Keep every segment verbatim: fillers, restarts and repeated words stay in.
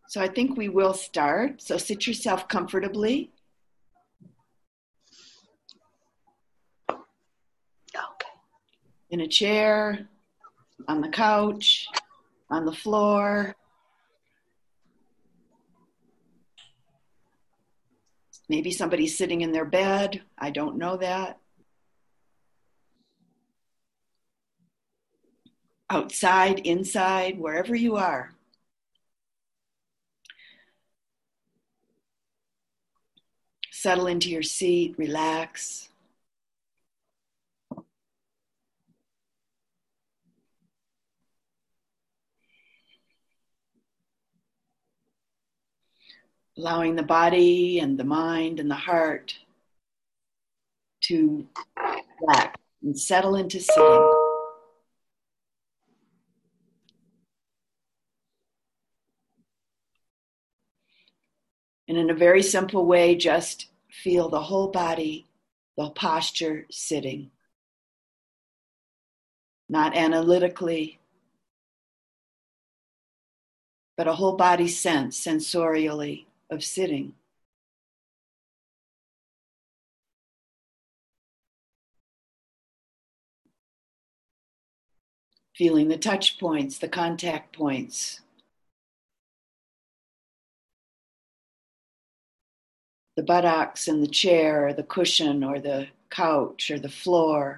So I think we will start. So sit yourself comfortably. Okay. In a chair, on the couch, on the floor. Maybe somebody's sitting in their bed. I don't know that. Outside, inside, wherever you are. Settle into your seat, relax. Allowing the body and the mind and the heart to relax and settle into sitting. And in a very simple way, just feel the whole body, the posture sitting. Not analytically, but a whole body sense, sensorially, of sitting. Feeling the touch points, the contact points. The buttocks and the chair, or the cushion, or the couch, or the floor.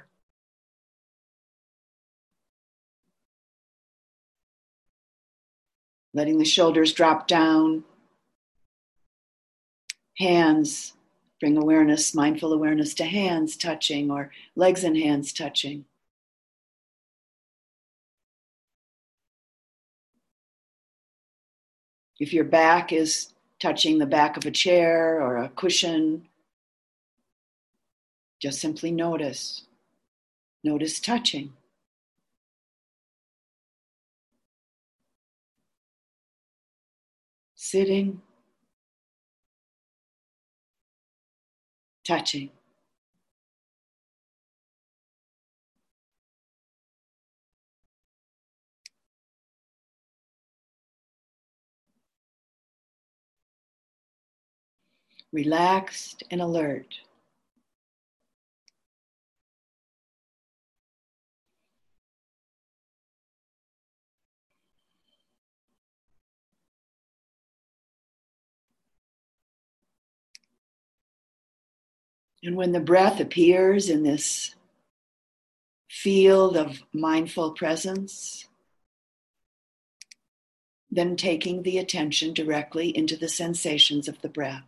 Letting the shoulders drop down. Hands, bring awareness, mindful awareness to hands touching, or legs and hands touching. If your back is touching the back of a chair or a cushion, just simply notice. Notice touching. Sitting. Touching. Relaxed and alert. And when the breath appears in this field of mindful presence, then taking the attention directly into the sensations of the breath.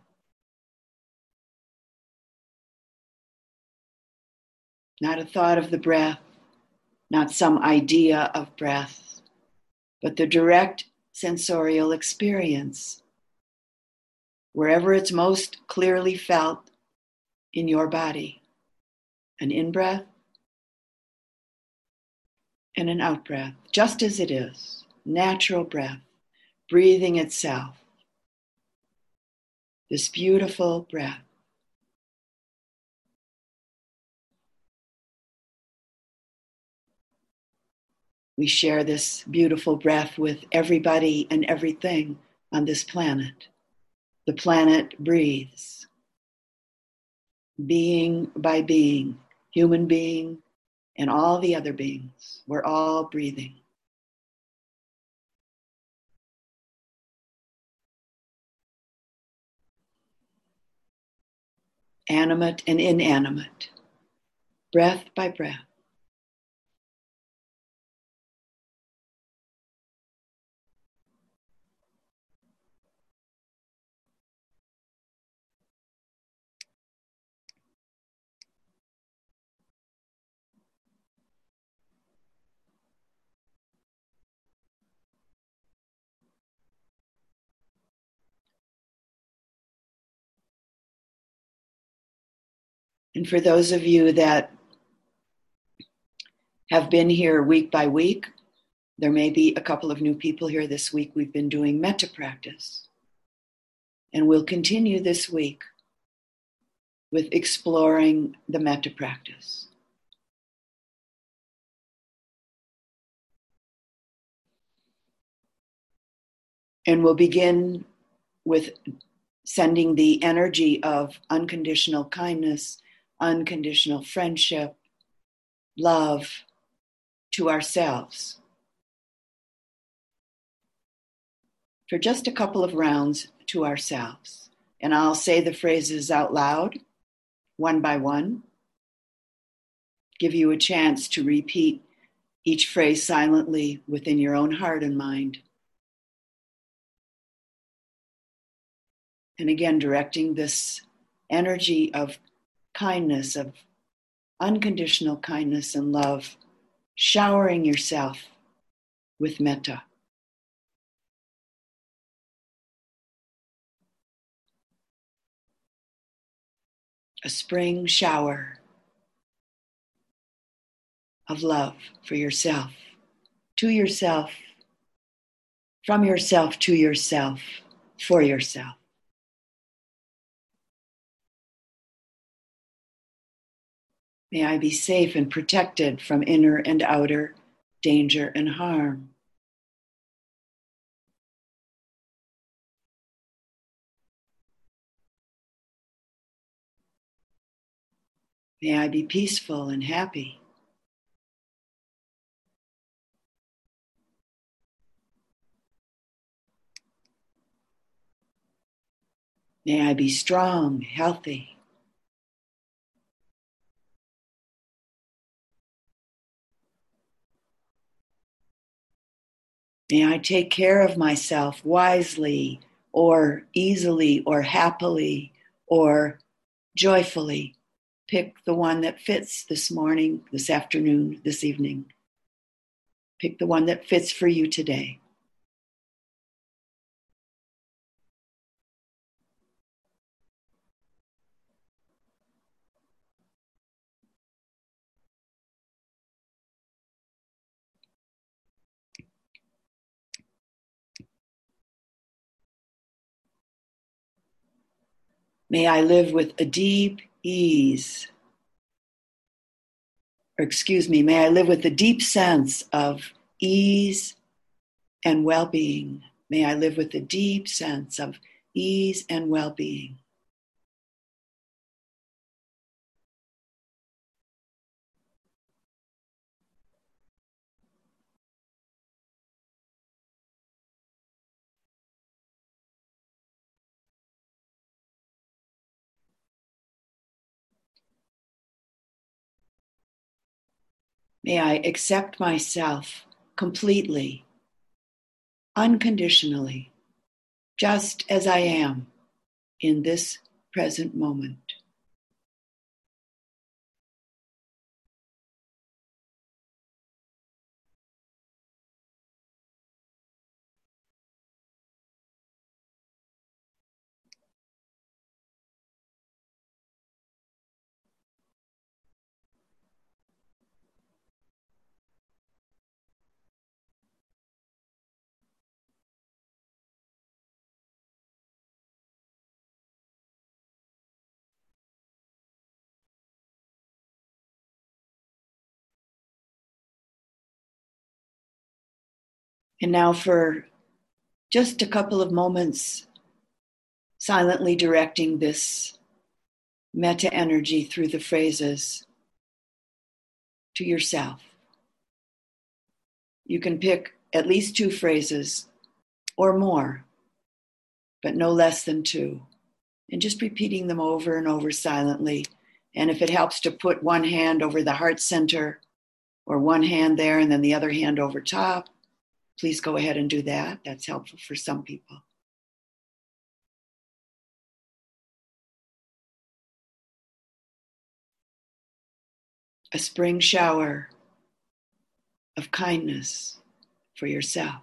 Not a thought of the breath, not some idea of breath, but the direct sensorial experience, wherever it's most clearly felt in your body. An in-breath and an out-breath, just as it is, natural breath, breathing itself. This beautiful breath. We share this beautiful breath with everybody and everything on this planet. The planet breathes. Being by being, human being and all the other beings, we're all breathing. Animate and inanimate, breath by breath. And for those of you that have been here week by week, there may be a couple of new people here this week. We've been doing metta practice. And we'll continue this week with exploring the metta practice. And we'll begin with sending the energy of unconditional kindness, unconditional friendship, love to ourselves for just a couple of rounds to ourselves. And I'll say the phrases out loud, one by one, give you a chance to repeat each phrase silently within your own heart and mind. And again, directing this energy of kindness, of unconditional kindness and love, showering yourself with metta. A spring shower of love for yourself, to yourself, from yourself to yourself, for yourself. May I be safe and protected from inner and outer danger and harm. May I be peaceful and happy. May I be strong, healthy. May I take care of myself wisely or easily or happily or joyfully. Pick the one that fits this morning, this afternoon, this evening. Pick the one that fits for you today. May I live with a deep ease, or excuse me, may I live with a deep sense of ease and well-being. May I live with a deep sense of ease and well-being. May I accept myself completely, unconditionally, just as I am in this present moment. And now for just a couple of moments, silently directing this metta energy through the phrases to yourself. You can pick at least two phrases or more, but no less than two. And just repeating them over and over silently. And if it helps to put one hand over the heart center or one hand there and then the other hand over top, please go ahead and do that. That's helpful for some people. A spring shower of kindness for yourself.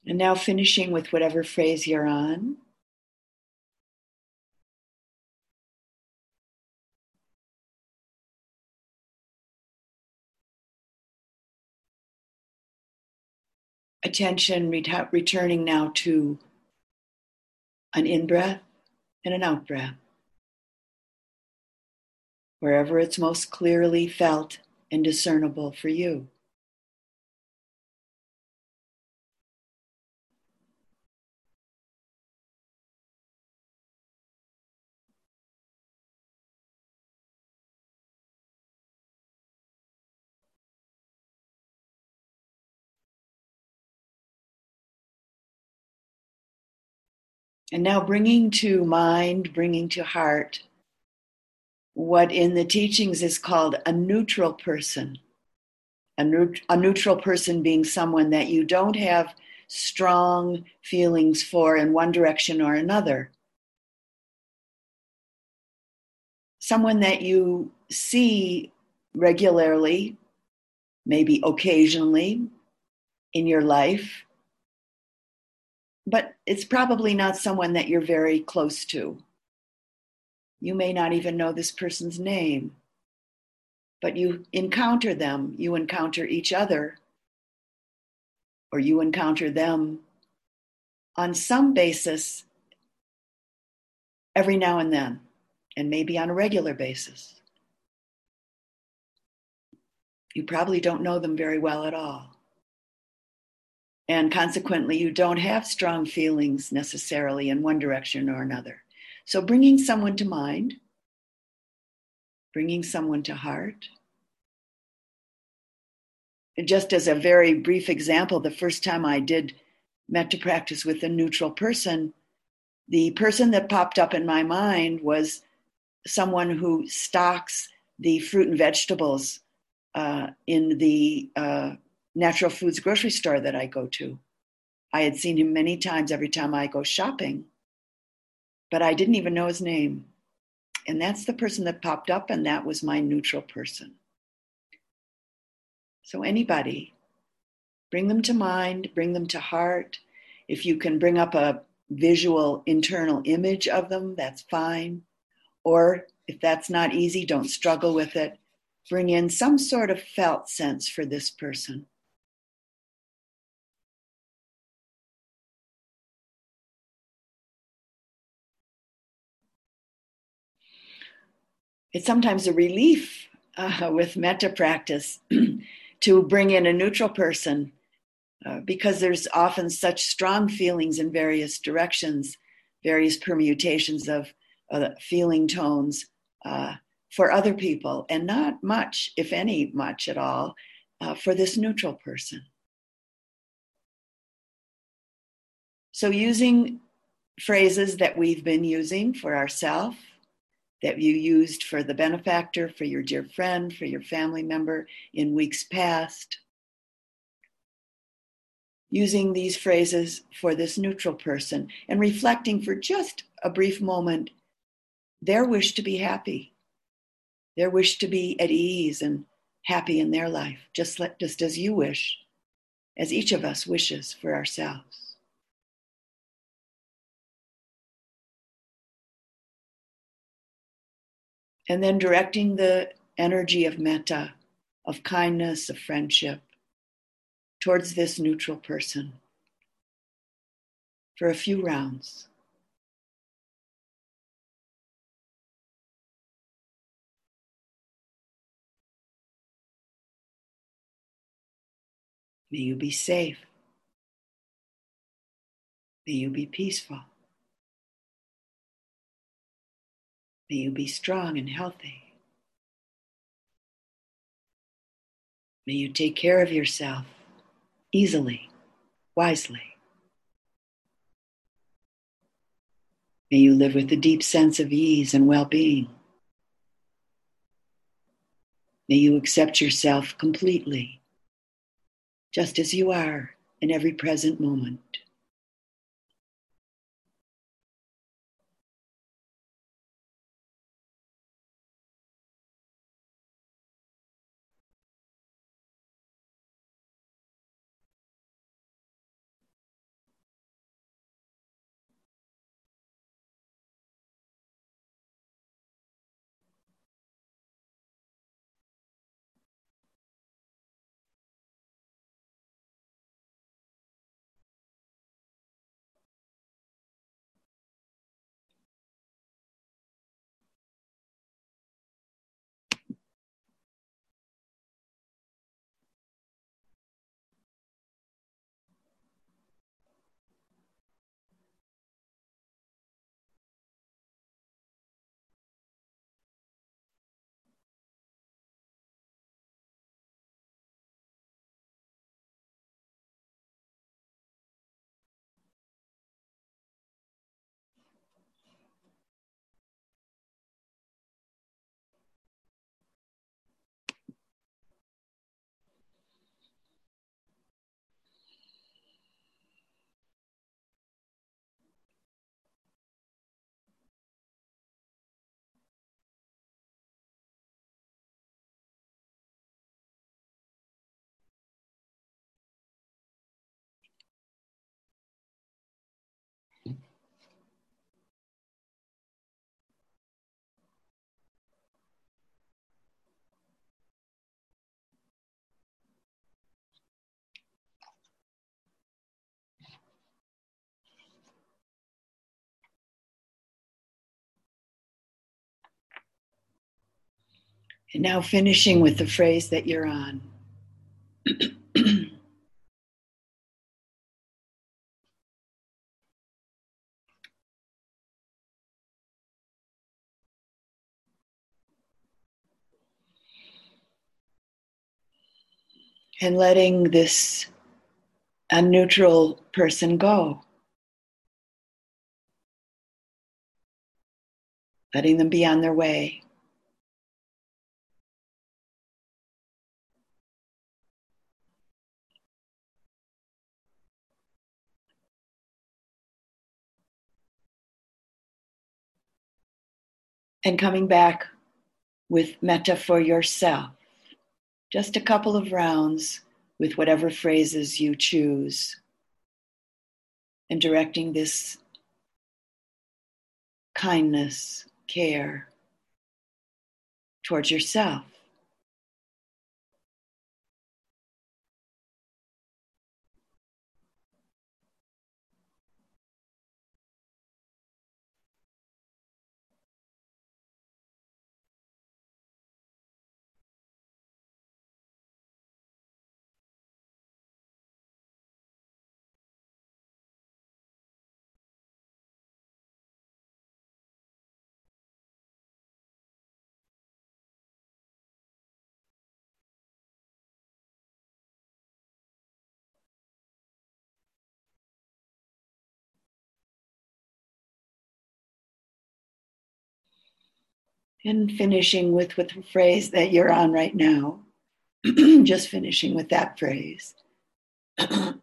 And now finishing with whatever phrase you're on. Attention ret- returning now to an in-breath and an out-breath, wherever it's most clearly felt and discernible for you. And now bringing to mind, bringing to heart, what in the teachings is called a neutral person. A, neut- a neutral person being someone that you don't have strong feelings for in one direction or another. Someone that you see regularly, maybe occasionally in your life, but it's probably not someone that you're very close to. You may not even know this person's name, but you encounter them, you encounter each other, or you encounter them on some basis every now and then, and maybe on a regular basis. You probably don't know them very well at all. And consequently, you don't have strong feelings necessarily in one direction or another. So bringing someone to mind, bringing someone to heart. And just as a very brief example, the first time I did metta practice with a neutral person, the person that popped up in my mind was someone who stocks the fruit and vegetables uh, in the uh, natural foods grocery store that I go to. I had seen him many times every time I go shopping, but I didn't even know his name. And that's the person that popped up, and that was my neutral person. So anybody, bring them to mind, bring them to heart. If you can bring up a visual internal image of them, that's fine. Or if that's not easy, don't struggle with it. Bring in some sort of felt sense for this person. It's sometimes a relief uh, with metta practice to bring in a neutral person uh, because there's often such strong feelings in various directions, various permutations of uh, feeling tones uh, for other people, and not much, if any, much at all, uh, for this neutral person. So using phrases that we've been using for ourselves, that you used for the benefactor, for your dear friend, for your family member in weeks past. Using these phrases for this neutral person and reflecting for just a brief moment their wish to be happy, their wish to be at ease and happy in their life, just, let, just as you wish, as each of us wishes for ourselves. And then directing the energy of metta, of kindness, of friendship, towards this neutral person for a few rounds. May you be safe. May you be peaceful. May you be strong and healthy. May you take care of yourself easily, wisely. May you live with a deep sense of ease and well-being. May you accept yourself completely, just as you are in every present moment. And now finishing with the phrase that you're on. And letting this unneutral person go. Letting them be on their way. And coming back with metta for yourself. Just a couple of rounds with whatever phrases you choose. And directing this kindness, care towards yourself. And finishing with, with the phrase that you're on right now. Just finishing with that phrase. And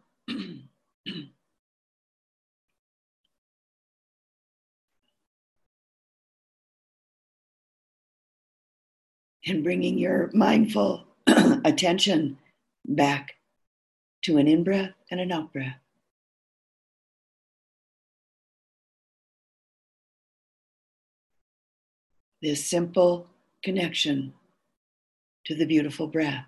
bringing your mindful attention back to an in-breath and an out-breath. This simple connection to the beautiful breath.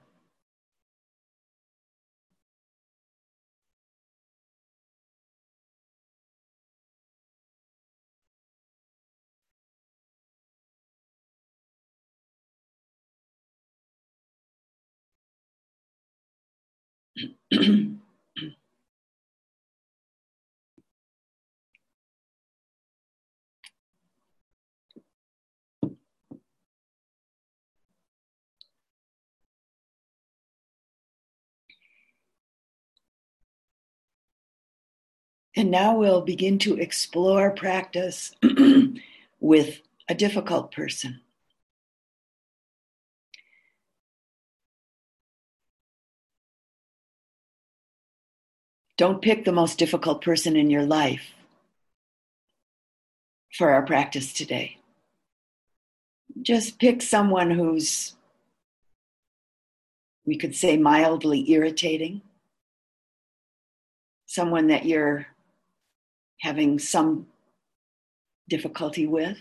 And now we'll begin to explore practice with a difficult person. Don't pick the most difficult person in your life for our practice today. Just pick someone who's, we could say, mildly irritating. Someone that you're having some difficulty with.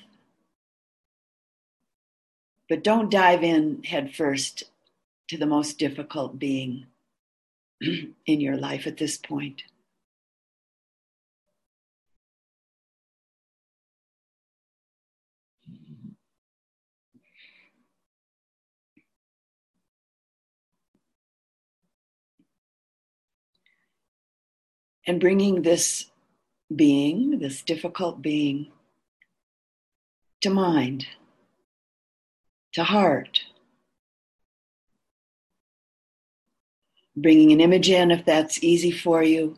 But don't dive in head first to the most difficult being in your life at this point. And bringing this being, this difficult being, to mind, to heart. Bringing an image in if that's easy for you.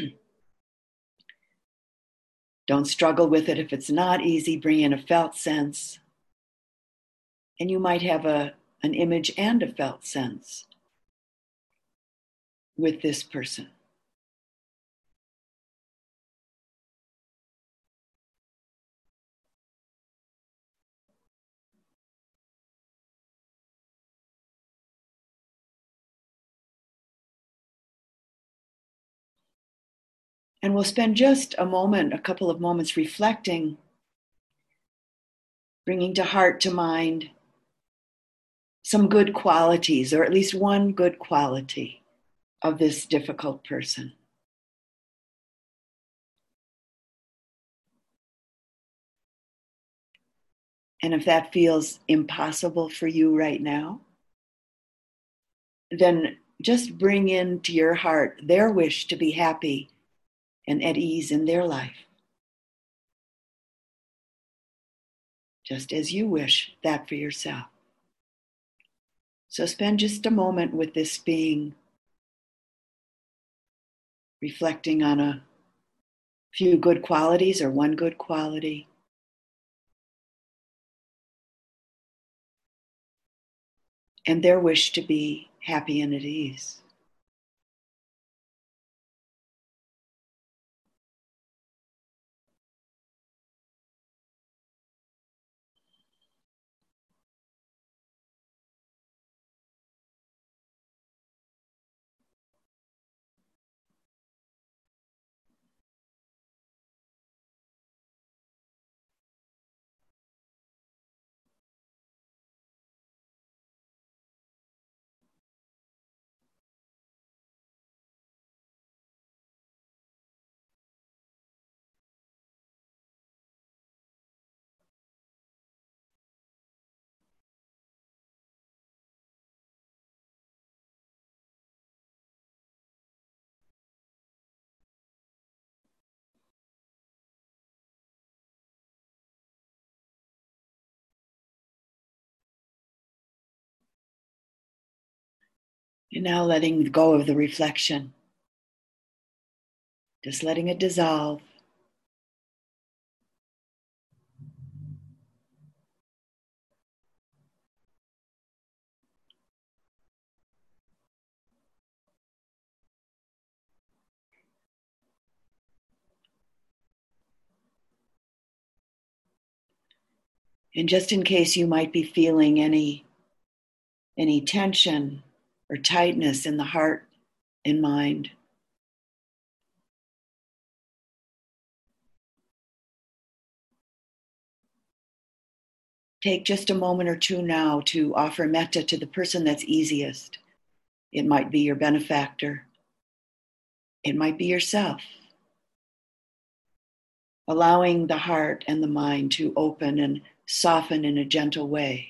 Don't struggle with it if it's not easy. Bring in a felt sense. And you might have a, an image and a felt sense with this person. And we'll spend just a moment, a couple of moments reflecting, bringing to heart, to mind, some good qualities, or at least one good quality of this difficult person. And if that feels impossible for you right now, then just bring into your heart their wish to be happy and at ease in their life, just as you wish that for yourself. So spend just a moment with this being, reflecting on a few good qualities or one good quality. And their wish to be happy and at ease. And now letting go of the reflection, just letting it dissolve. And just in case you might be feeling any, any tension or tightness in the heart and mind, take just a moment or two now to offer metta to the person that's easiest. It might be your benefactor. It might be yourself. Allowing the heart and the mind to open and soften in a gentle way.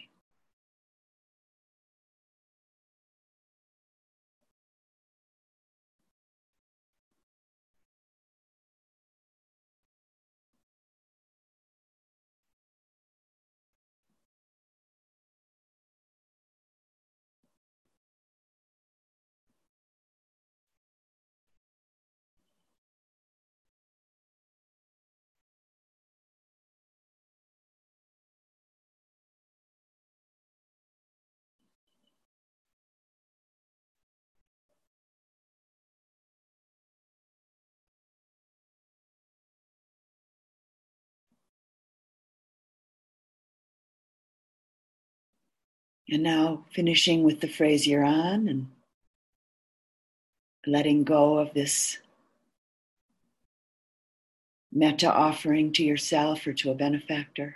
And now finishing with the phrase you're on and letting go of this metta offering to yourself or to a benefactor.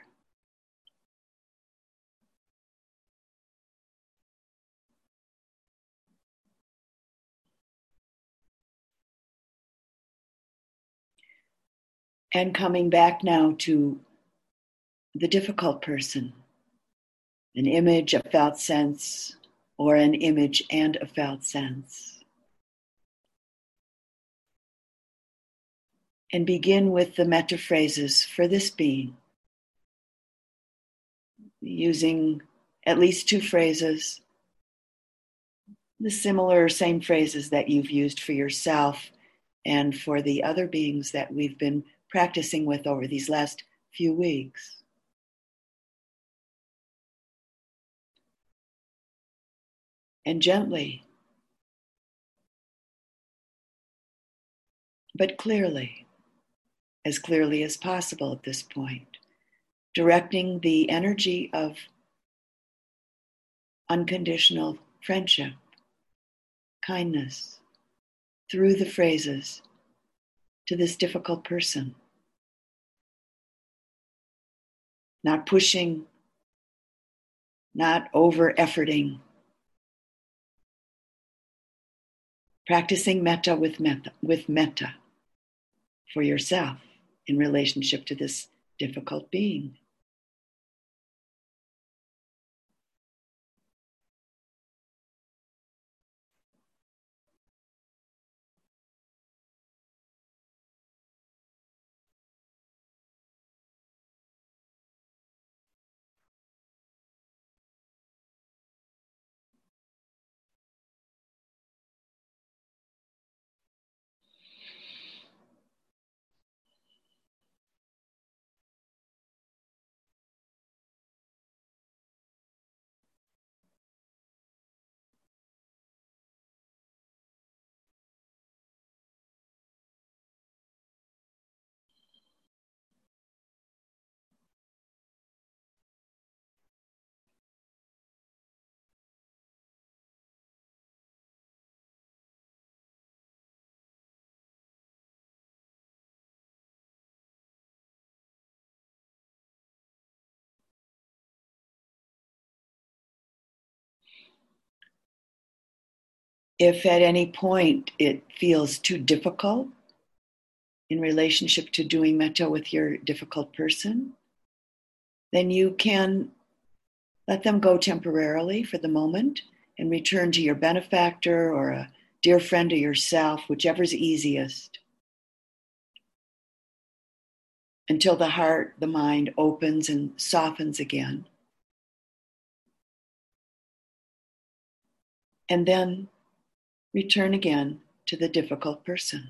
And coming back now to the difficult person, an image, a felt sense, or an image and a felt sense. And begin with the metta phrases for this being, using at least two phrases, the similar same phrases that you've used for yourself and for the other beings that we've been practicing with over these last few weeks. And gently, but clearly, as clearly as possible at this point, directing the energy of unconditional friendship, kindness, through the phrases to this difficult person. Not pushing, not over-efforting. Practicing metta with metta, with metta for yourself in relationship to this difficult being. If at any point it feels too difficult in relationship to doing metta with your difficult person, then you can let them go temporarily for the moment and return to your benefactor or a dear friend or yourself, whichever's easiest, until the heart, the mind opens and softens again. And then return again to the difficult person.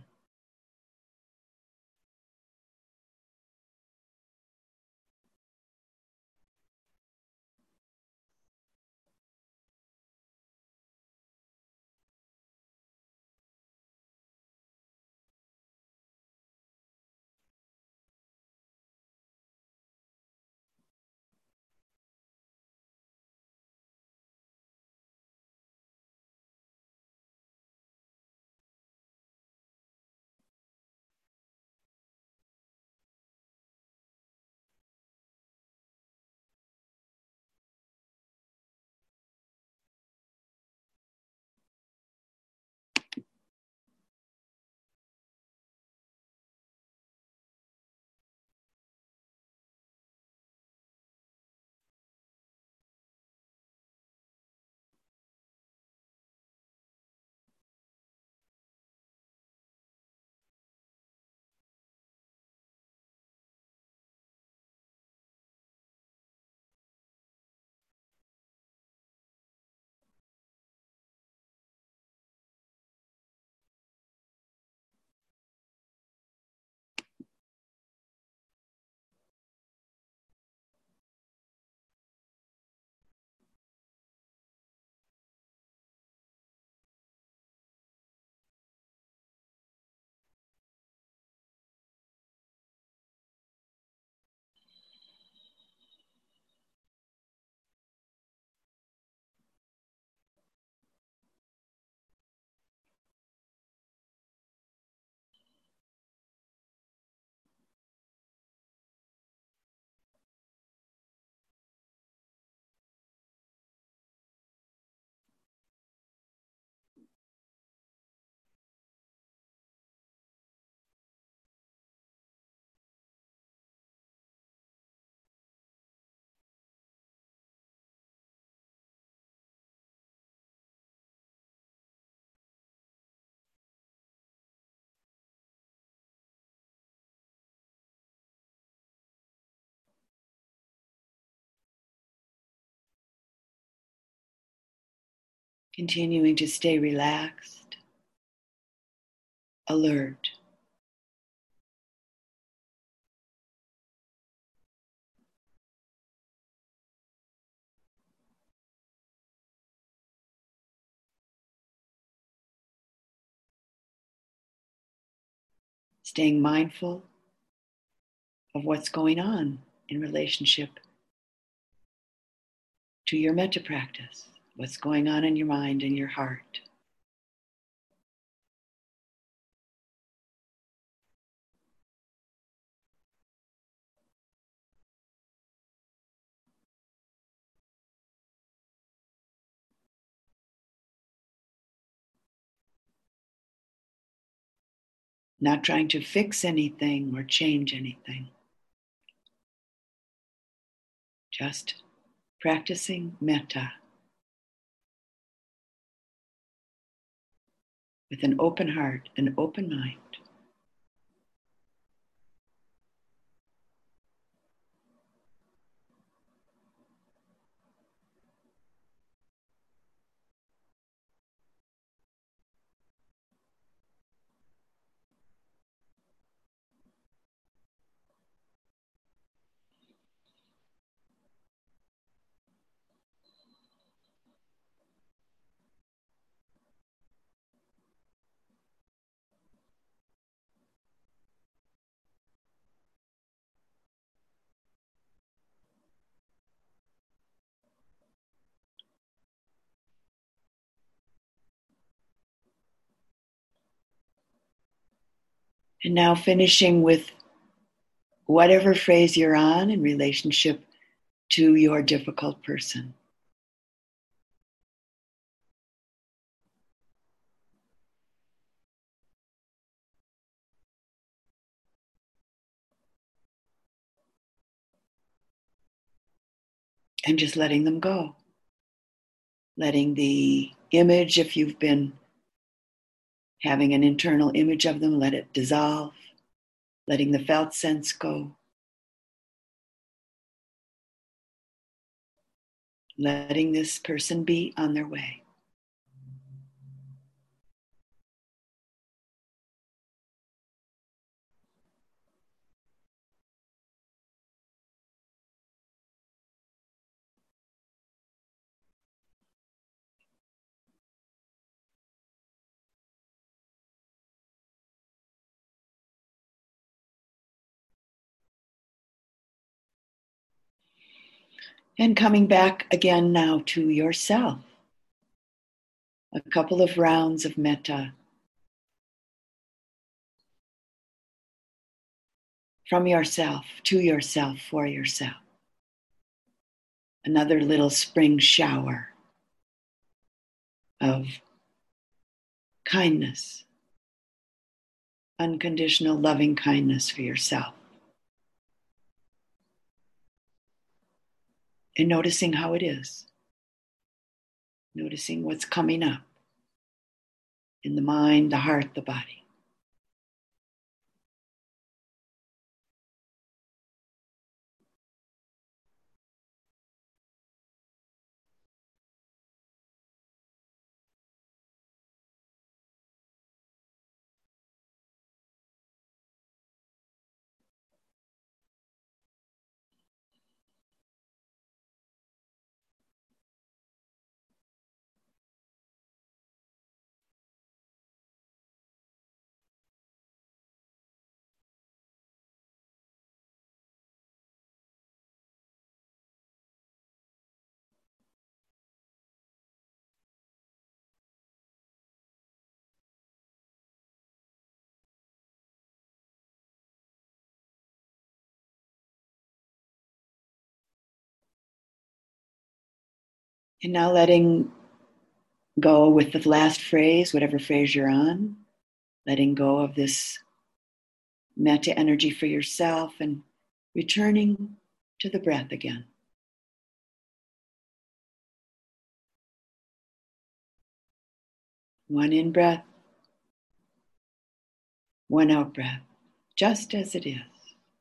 Continuing to stay relaxed, alert. Staying mindful of what's going on in relationship to your metta practice, what's going on in your mind and your heart. Not trying to fix anything or change anything. Just practicing metta with an open heart, an open mind. And now finishing with whatever phrase you're on in relationship to your difficult person. And just letting them go. Letting the image, if you've been having an internal image of them, let it dissolve. Letting the felt sense go. Letting this person be on their way. And coming back again now to yourself. A couple of rounds of metta. From yourself, to yourself, for yourself. Another little spring shower of kindness, unconditional loving kindness for yourself. And noticing how it is. Noticing what's coming up in the mind, the heart, the body. And now letting go with the last phrase, whatever phrase you're on, letting go of this metta energy for yourself and returning to the breath again. One in breath, one out breath, just as it is.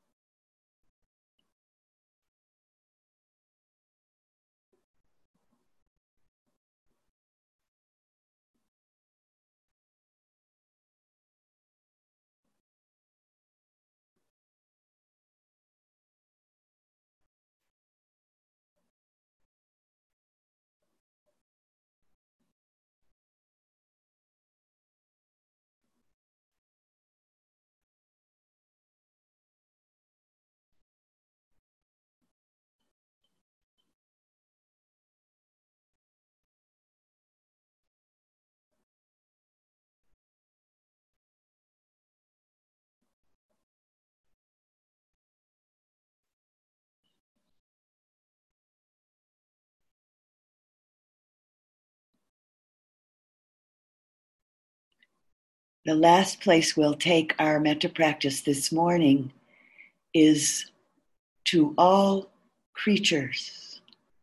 The last place we'll take our metta practice this morning is to all creatures.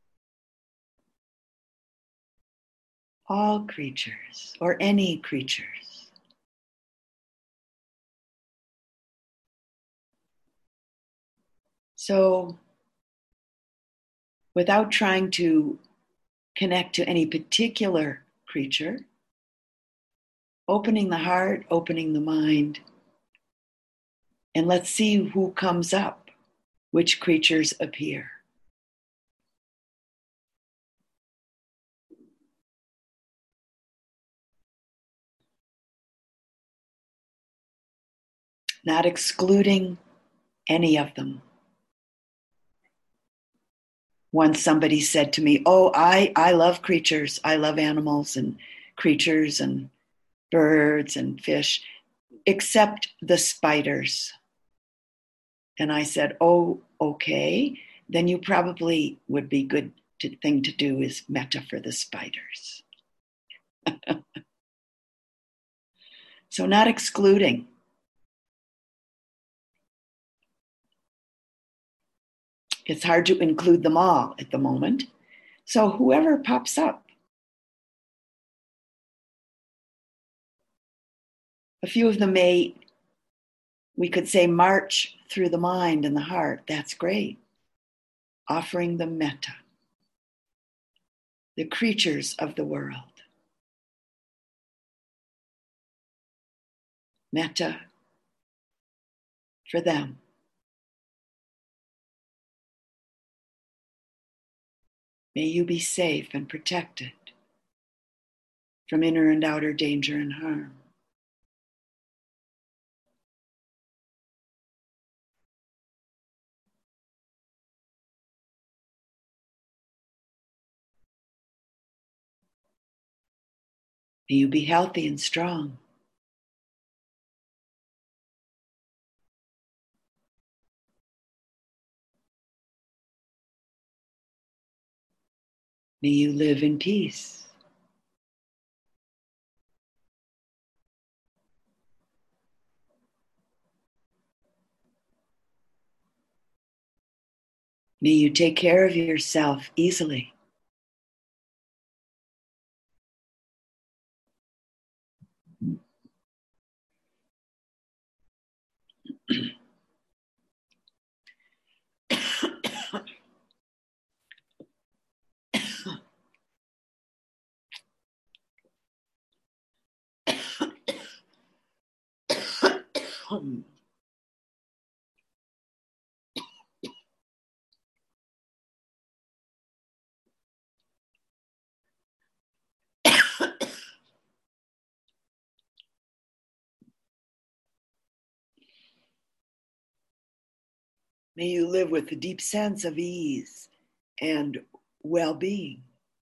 All creatures, or any creatures. So, without trying to connect to any particular creature, opening the heart, opening the mind, and let's see who comes up, which creatures appear. Not excluding any of them. Once somebody said to me, oh, I, I love creatures. I love animals and creatures and birds and fish, except the spiders. And I said, oh, okay, then you probably would be good to, thing to do is metta for the spiders. So not excluding. It's hard to include them all at the moment. So whoever pops up. A few of them may, we could say, march through the mind and the heart. That's great. Offering them metta, the creatures of the world. Metta for them. May you be safe and protected from inner and outer danger and harm. May you be healthy and strong. May you live in peace. May you take care of yourself easily. May you live with a deep sense of ease and well-being.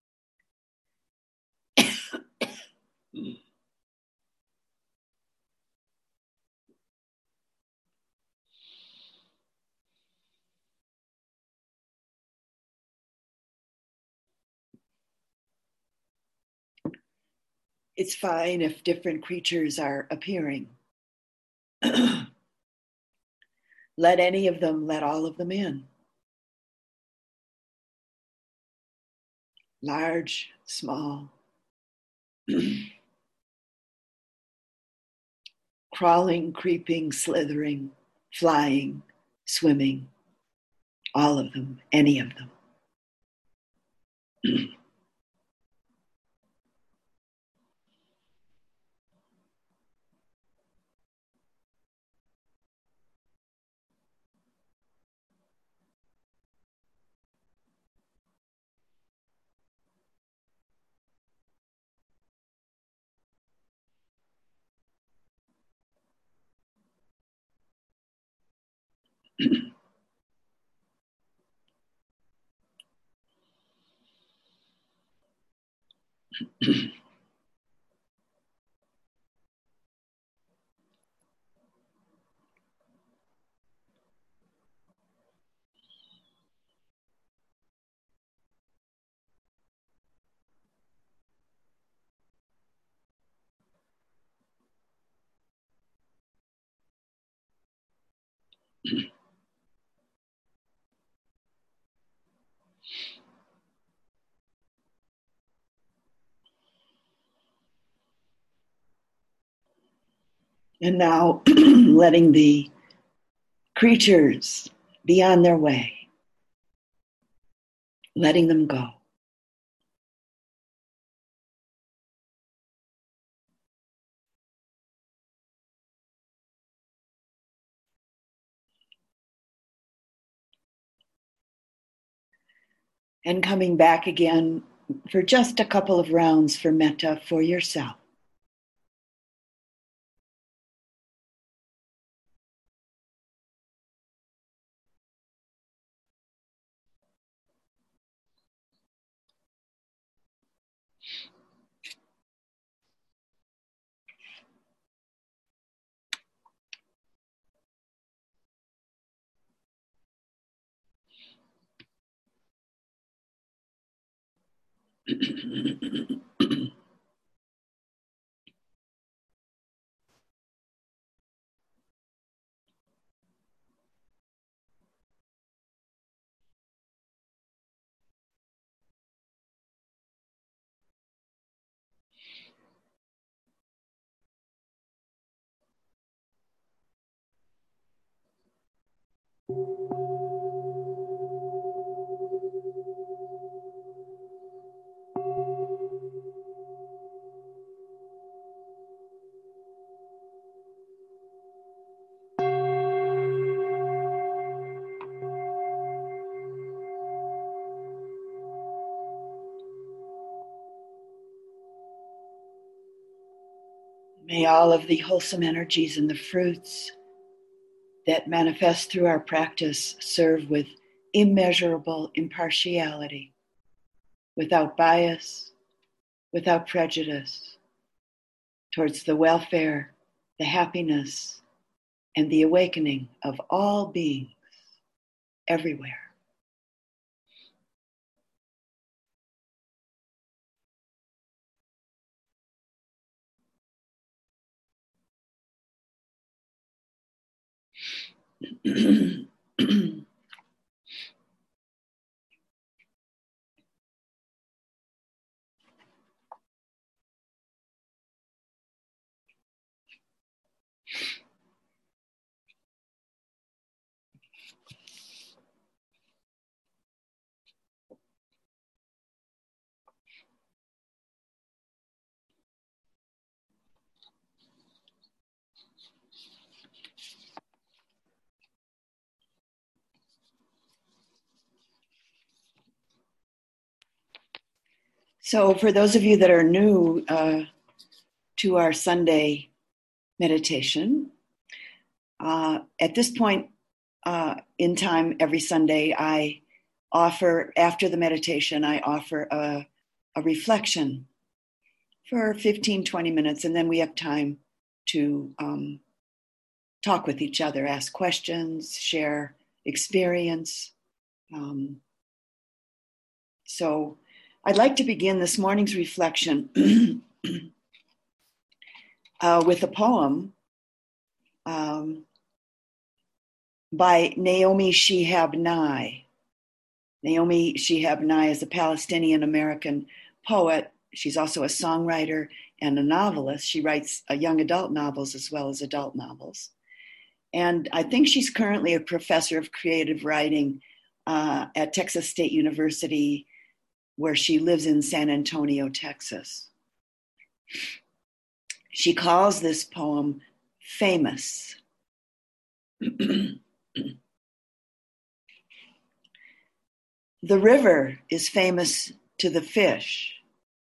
It's fine if different creatures are appearing. Let any of them, let all of them in. Large, small. Crawling, creeping, slithering, flying, swimming. All of them, any of them. And now letting the creatures be on their way, letting them go. And coming back again for just a couple of rounds for metta for yourself. May all of the wholesome energies and the fruits that manifest through our practice serve with immeasurable impartiality, without bias, without prejudice, towards the welfare, the happiness, and the awakening of all beings everywhere. So for those of you that are new uh, to our Sunday meditation, uh, at this point uh, in time, every Sunday, I offer, after the meditation, I offer a, a reflection for fifteen, twenty minutes, and then we have time to um, talk with each other, ask questions, share experience. Um, so I'd like to begin this morning's reflection uh, with a poem um, by Naomi Shihab Nye. Naomi Shihab Nye is a Palestinian-American poet. She's also a songwriter and a novelist. She writes uh, young adult novels as well as adult novels. And I think she's currently a professor of creative writing uh, at Texas State University, where she lives in San Antonio, Texas. She calls this poem famous. The river is famous to the fish.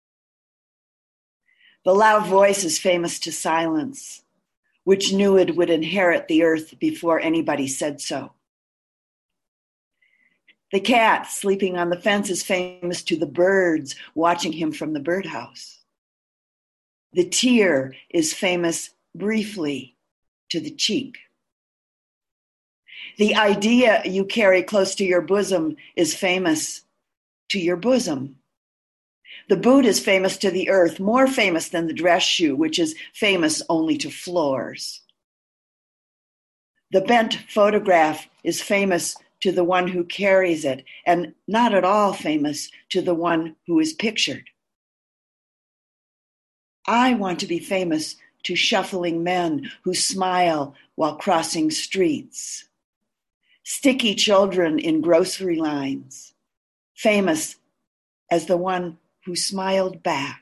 The loud voice is famous to silence, which knew it would inherit the earth before anybody said so. The cat sleeping on the fence is famous to the birds watching him from the birdhouse. The tear is famous briefly to the cheek. The idea you carry close to your bosom is famous to your bosom. The boot is famous to the earth, more famous than the dress shoe, which is famous only to floors. The bent photograph is famous to the one who carries it, and not at all famous to the one who is pictured. I want to be famous to shuffling men who smile while crossing streets, sticky children in grocery lines, famous as the one who smiled back.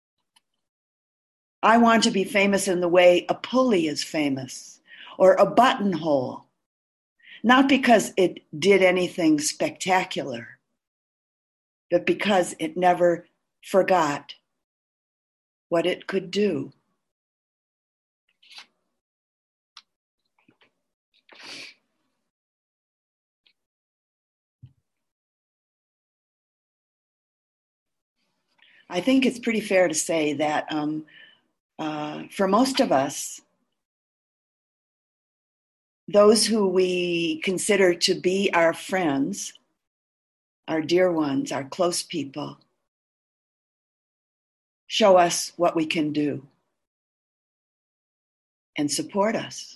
I want to be famous in the way a pulley is famous, or a buttonhole, not because it did anything spectacular, but because it never forgot what it could do. I think it's pretty fair to say that um, uh, for most of us, those who we consider to be our friends, our dear ones, our close people, show us what we can do and support us.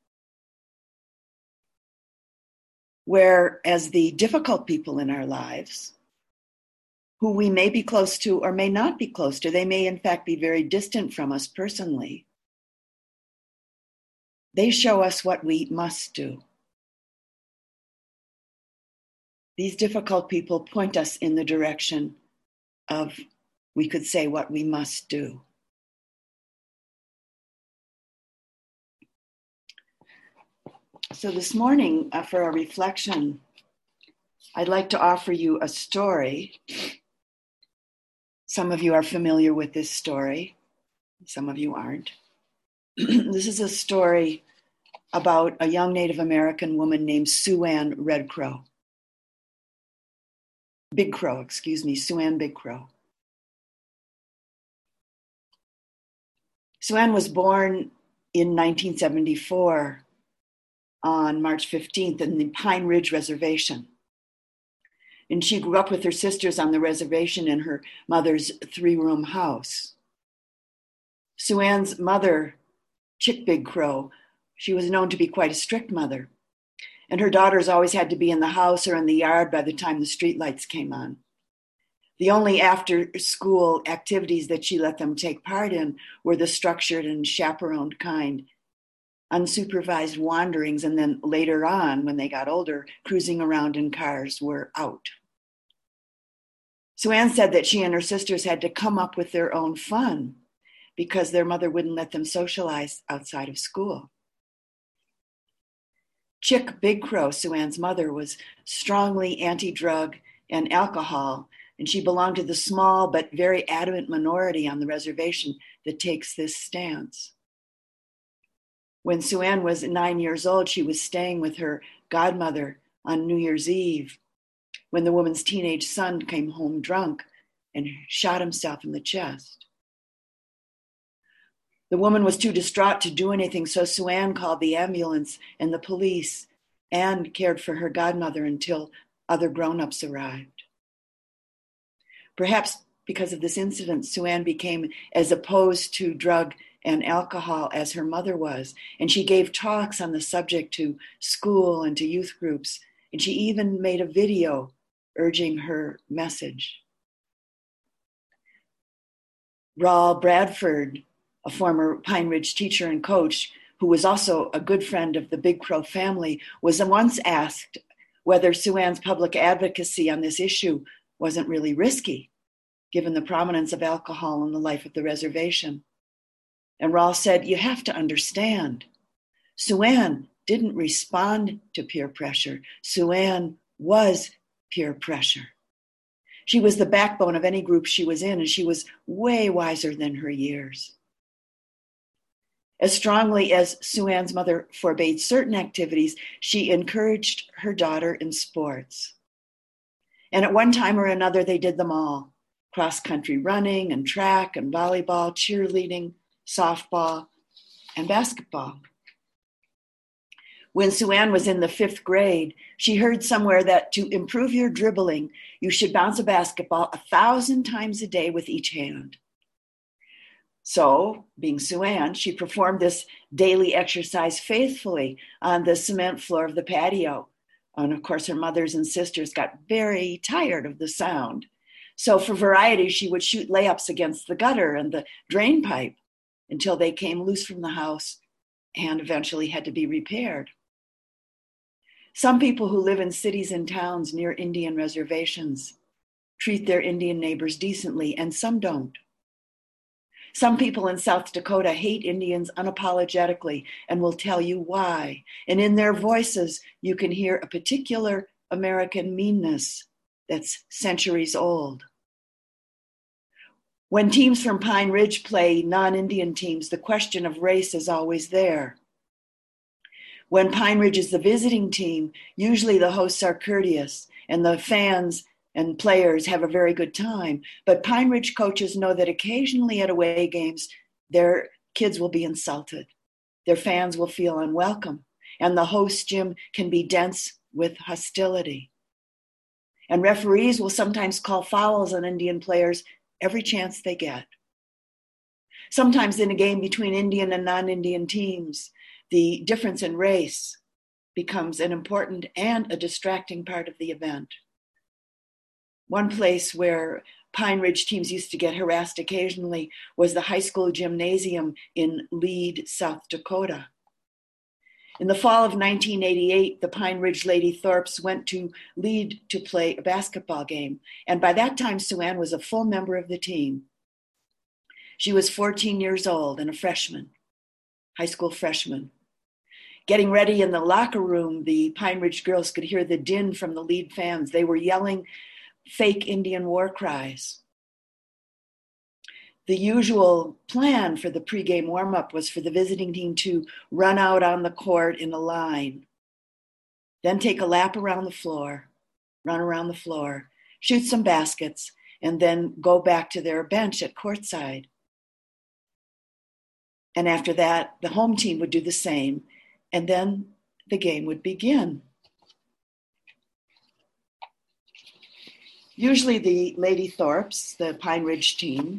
Whereas the difficult people in our lives, who we may be close to or may not be close to, they may in fact be very distant from us personally, they show us what we must do. These difficult people point us in the direction of, we could say, what we must do. So this morning, uh, for our reflection, I'd like to offer you a story. Some of you are familiar with this story. Some of you aren't. This is a story about a young Native American woman named Sue Ann Red Crow. Big Crow, excuse me, Sue Ann Big Crow. Sue Ann was born in nineteen seventy-four on March fifteenth in the Pine Ridge Reservation. And she grew up with her sisters on the reservation in her mother's three-room house. Sue Ann's mother, Chick Big Crow, she was known to be quite a strict mother. And her daughters always had to be in the house or in the yard by the time the streetlights came on. The only after-school activities that she let them take part in were the structured and chaperoned kind, unsupervised wanderings, and then later on, when they got older, cruising around in cars were out. Sue Ann said that she and her sisters had to come up with their own fun because their mother wouldn't let them socialize outside of school. Chick Big Crow, Sue Ann's mother, was strongly anti-drug and alcohol, and she belonged to the small but very adamant minority on the reservation that takes this stance. When Sue Ann was nine years old, she was staying with her godmother on New Year's Eve when the woman's teenage son came home drunk and shot himself in the chest. The woman was too distraught to do anything, so Sue Ann called the ambulance and the police and cared for her godmother until other grown-ups arrived. Perhaps because of this incident, Sue Ann became as opposed to drug and alcohol as her mother was, and she gave talks on the subject to school and to youth groups, and she even made a video urging her message. Raul Bradford, a former Pine Ridge teacher and coach, who was also a good friend of the Big Crow family, was once asked whether Sue Ann's public advocacy on this issue wasn't really risky, given the prominence of alcohol in the life of the reservation. And Raul said, "You have to understand, Sue Ann didn't respond to peer pressure. Sue Ann was peer pressure. She was the backbone of any group she was in, and she was way wiser than her years." As strongly as Sue Ann's mother forbade certain activities, she encouraged her daughter in sports. And at one time or another, they did them all: cross-country running and track and volleyball, cheerleading, softball, and basketball. When Sue Ann was in the fifth grade, she heard somewhere that to improve your dribbling, you should bounce a basketball a thousand times a day with each hand. So, being Sue Ann, she performed this daily exercise faithfully on the cement floor of the patio. And of course, her mothers and sisters got very tired of the sound. So for variety, she would shoot layups against the gutter and the drain pipe until they came loose from the house and eventually had to be repaired. Some people who live in cities and towns near Indian reservations treat their Indian neighbors decently, and some don't. Some people in South Dakota hate Indians unapologetically and will tell you why. And in their voices, you can hear a particular American meanness that's centuries old. When teams from Pine Ridge play non-Indian teams, the question of race is always there. When Pine Ridge is the visiting team, usually the hosts are courteous and the fans and players have a very good time. But Pine Ridge coaches know that occasionally at away games, their kids will be insulted. Their fans will feel unwelcome, and the host gym can be dense with hostility. And referees will sometimes call fouls on Indian players every chance they get. Sometimes in a game between Indian and non-Indian teams, the difference in race becomes an important and a distracting part of the event. One place where Pine Ridge teams used to get harassed occasionally was the high school gymnasium in Lead, South Dakota. In the fall of nineteen eighty-eight, the Pine Ridge Lady Thorpes went to Lead to play a basketball game, and by that time, Sue Ann was a full member of the team. She was fourteen years old and a freshman, high school freshman. Getting ready in the locker room, the Pine Ridge girls could hear the din from the Lead fans. They were yelling fake Indian war cries. The usual plan for the pregame warm-up was for the visiting team to run out on the court in a line, then take a lap around the floor, run around the floor, shoot some baskets, and then go back to their bench at courtside. And after that, the home team would do the same, and then the game would begin. Usually the Lady Thorpes, the Pine Ridge team,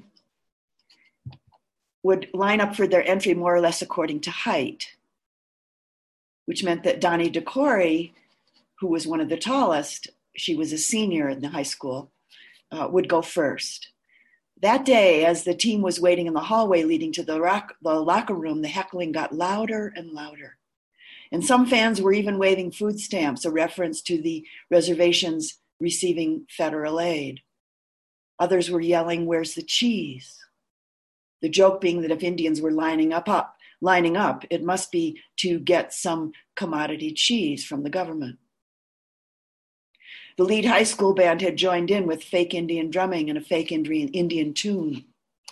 would line up for their entry more or less according to height, which meant that Donnie DeCory, who was one of the tallest, she was a senior in the high school, uh, would go first. That day, as the team was waiting in the hallway leading to the, rock, the locker room, the heckling got louder and louder. And some fans were even waving food stamps, a reference to the reservations receiving federal aid. Others were yelling, "Where's the cheese?" The joke being that if Indians were lining up, up, lining up, it must be to get some commodity cheese from the government. The Lead high school band had joined in with fake Indian drumming and a fake Indian, Indian tune.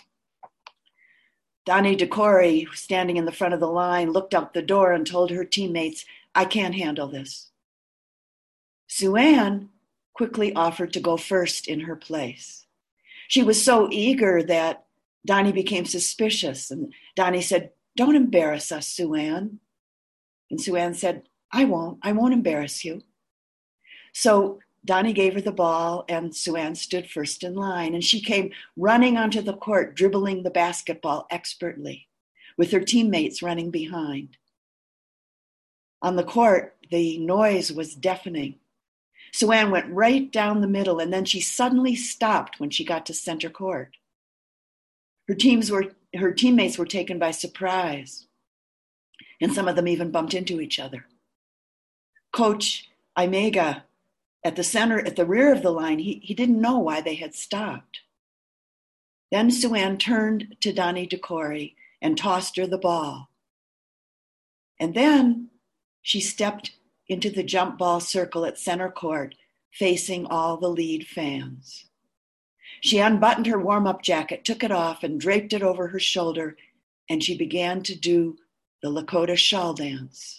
Donnie DeCory, standing in the front of the line, looked out the door and told her teammates, "I can't handle this." Sue Ann quickly offered to go first in her place. She was so eager that Donnie became suspicious, and Donnie said, "Don't embarrass us, Sue Ann." And Sue Ann said, "I won't, I won't embarrass you." So Donnie gave her the ball, and Sue Ann stood first in line, and she came running onto the court, dribbling the basketball expertly, with her teammates running behind. On the court, the noise was deafening. Sue Ann went right down the middle, and then she suddenly stopped when she got to center court. Her teams were, her teammates were taken by surprise, and some of them even bumped into each other. Coach Imega, at the center, at the rear of the line, he, he didn't know why they had stopped. Then Sue Ann turned to Donnie DeCory and tossed her the ball. And then she stepped into the jump ball circle at center court, facing all the Lead fans. She unbuttoned her warm-up jacket, took it off, and draped it over her shoulder, and she began to do the Lakota shawl dance.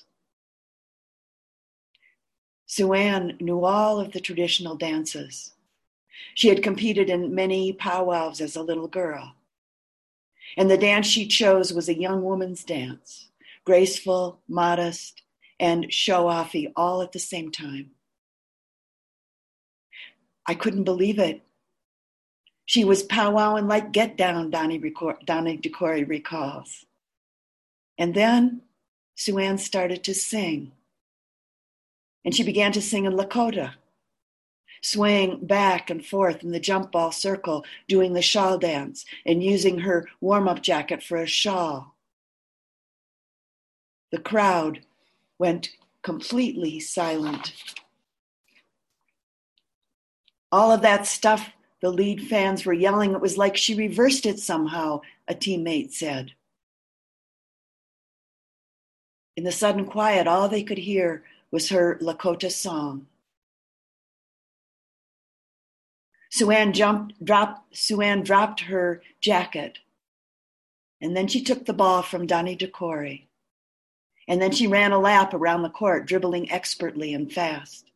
Sue Ann knew all of the traditional dances. She had competed in many powwows as a little girl. And the dance she chose was a young woman's dance, graceful, modest, and show-offy all at the same time. I couldn't believe it. She was powwowing like Get Down, Donnie, Record, Donnie DeCory recalls. And then Sue Ann started to sing. And she began to sing in Lakota, swaying back and forth in the jump ball circle, doing the shawl dance, and using her warm-up jacket for a shawl. The crowd went completely silent. All of that stuff the Lead fans were yelling, it was like she reversed it somehow, a teammate said. In the sudden quiet, all they could hear was her Lakota song. Sue Ann jumped, dropped, Sue Ann dropped her jacket, and then she took the ball from Donnie DeCory, and then she ran a lap around the court, dribbling expertly and fast.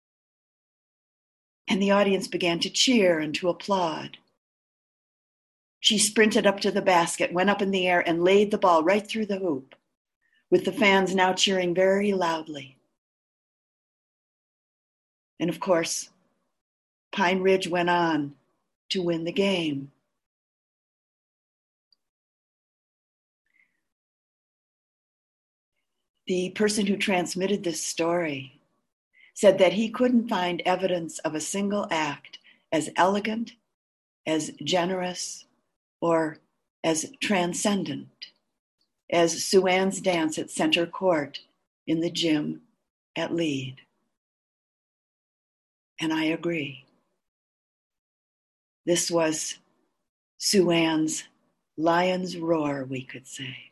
And the audience began to cheer and to applaud. She sprinted up to the basket, went up in the air, and laid the ball right through the hoop, with the fans now cheering very loudly. And of course, Pine Ridge went on to win the game. The person who transmitted this story said that he couldn't find evidence of a single act as elegant, as generous, or as transcendent as Sue Ann's dance at center court in the gym at Lead. And I agree. This was Sue Ann's lion's roar, we could say.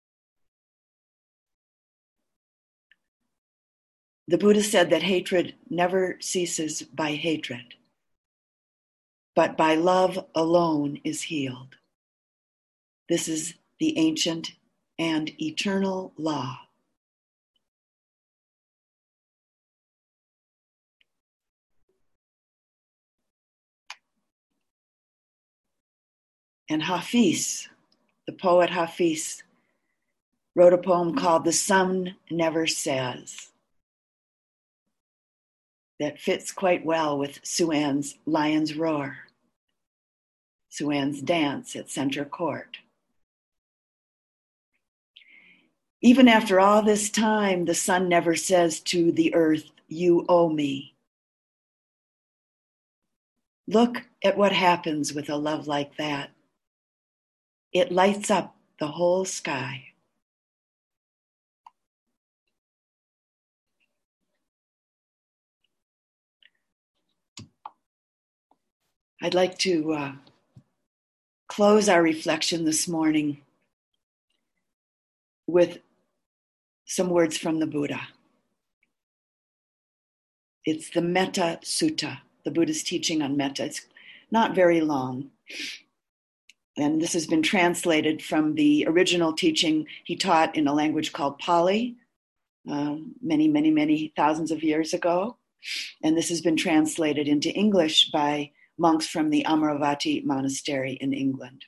The Buddha said that hatred never ceases by hatred, but by love alone is healed. This is the ancient and eternal law. And Hafiz, the poet Hafiz, wrote a poem called The Sun Never Says that fits quite well with Sue Ann's lion's roar, Sue Ann's dance at Center Court. Even after all this time, the sun never says to the earth, you owe me. Look at what happens with a love like that. It lights up the whole sky. I'd like to uh, close our reflection this morning with some words from the Buddha. It's the Metta Sutta, the Buddha's teaching on metta. It's not very long. And this has been translated from the original teaching he taught in a language called Pali uh, many, many, many thousands of years ago. And this has been translated into English by monks from the Amaravati Monastery in England.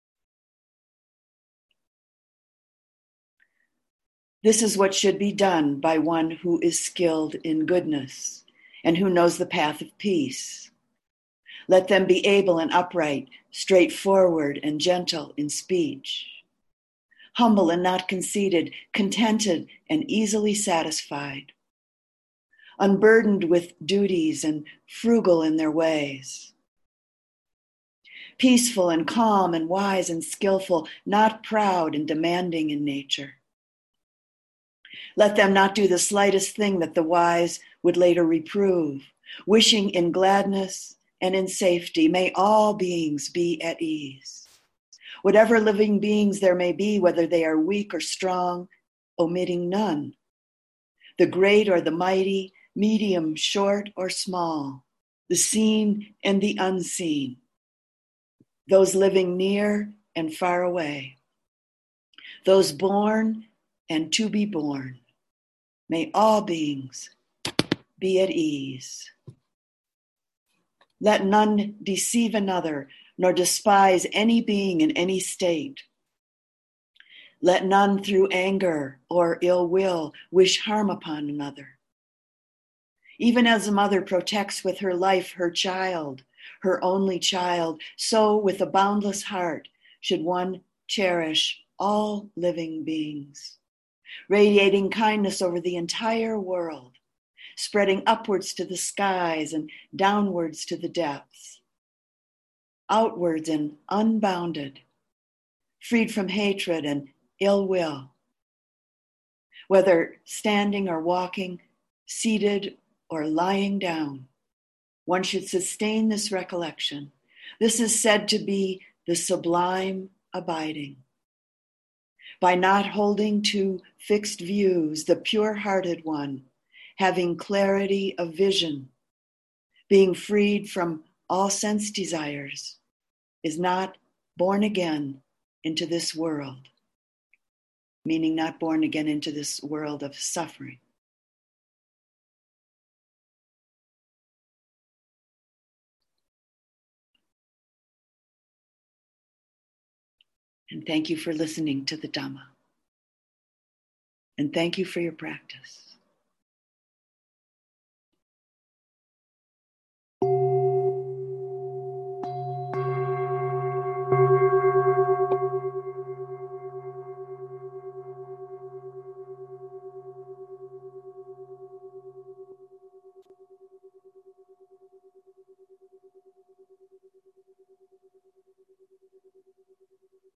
This is what should be done by one who is skilled in goodness and who knows the path of peace. Let them be able and upright, straightforward and gentle in speech, humble and not conceited, contented and easily satisfied, unburdened with duties and frugal in their ways, peaceful and calm and wise and skillful, not proud and demanding in nature. Let them not do the slightest thing that the wise would later reprove, wishing in gladness and in safety. May all beings be at ease. Whatever living beings there may be, whether they are weak or strong, omitting none. The great or the mighty, medium, short or small, the seen and the unseen, those living near and far away, those born and to be born. May all beings be at ease. Let none deceive another, nor despise any being in any state. Let none through anger or ill will wish harm upon another. Even as a mother protects with her life her child, her only child, so with a boundless heart should one cherish all living beings, radiating kindness over the entire world, spreading upwards to the skies and downwards to the depths, outwards and unbounded, freed from hatred and ill will. Whether standing or walking, seated or lying down, one should sustain this recollection. This is said to be the sublime abiding. By not holding to fixed views, the pure-hearted one, having clarity of vision, being freed from all sense desires, is not born again into this world, meaning not born again into this world of suffering. And thank you for listening to the Dhamma. And thank you for your practice.